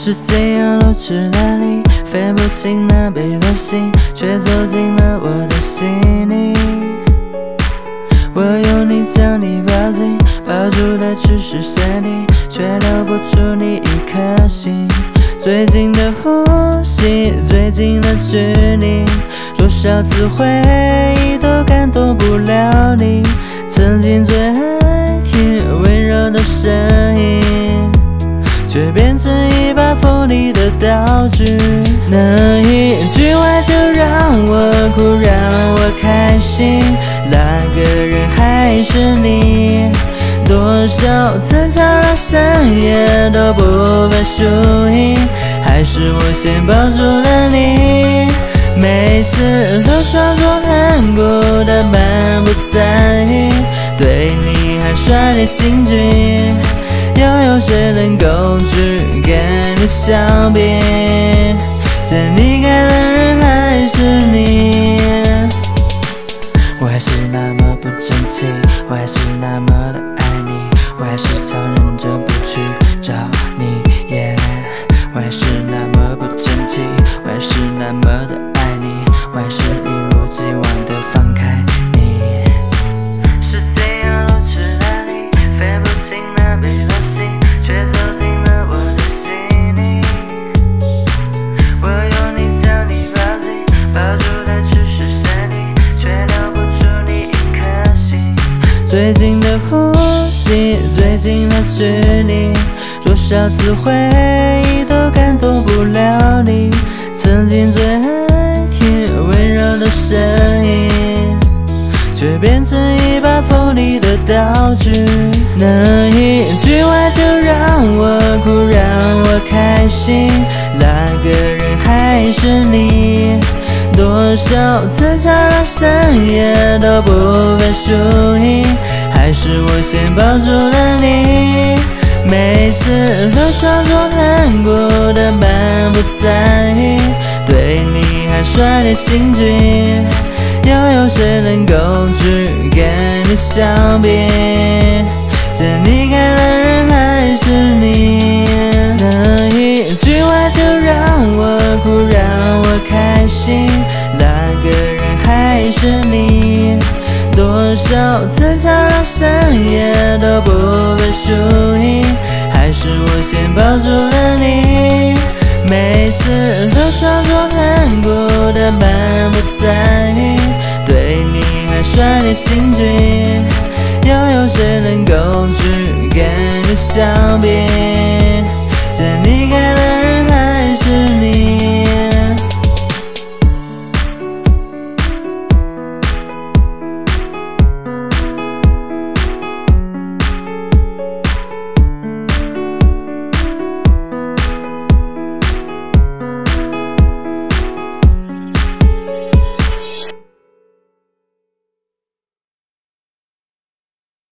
是怎样路去哪里，分不清南北东西，却走进了我的心里。我用力将你抱紧，抱住的只是身体，却留不住你一颗心。最近的呼吸，最近的距离，多少次回忆都感动不了你。曾经最爱听温柔的声音，却变成一把锋利的刀具。那一句话就让我哭，让我开心，那个人还是你。多少次吵到深夜都不分输赢，还是我先抱住了你。每次都装作很孤单，满不在意，对你还耍点心机。又有谁能够去跟你相比？先离开的人还是你。我还是那么不争气，我还是那么的爱你，我还是常忍着不去找你。我还是那么不争气，我还是那么的爱你，我还是一如既往的放开你。是怎样路去哪里，分不清南北东西，却走进了我的心里。我用力将你抱紧，抱住的只是身体，却留不住你一颗心。最近的呼吸，最近的距离，多少次回忆都感动不了你。曾经最爱听温柔的声音，却变成一把锋利的刀具。那一句话就让我哭，让我开心，那个人还是你。多少次吵到深夜都不分输赢，还是我先抱住了你。每次都装作很孤单，满不在意，对你还耍点心机。又有谁能够去跟你相比？先离开的人还是你。那一句话就让我哭，让我开心，那个人还是你。多少次吵到深夜都不分输赢，还是我先抱住了你。每次都装作很孤单，满不在意，对你还耍点心机。又有谁能够去跟你相比？先离开了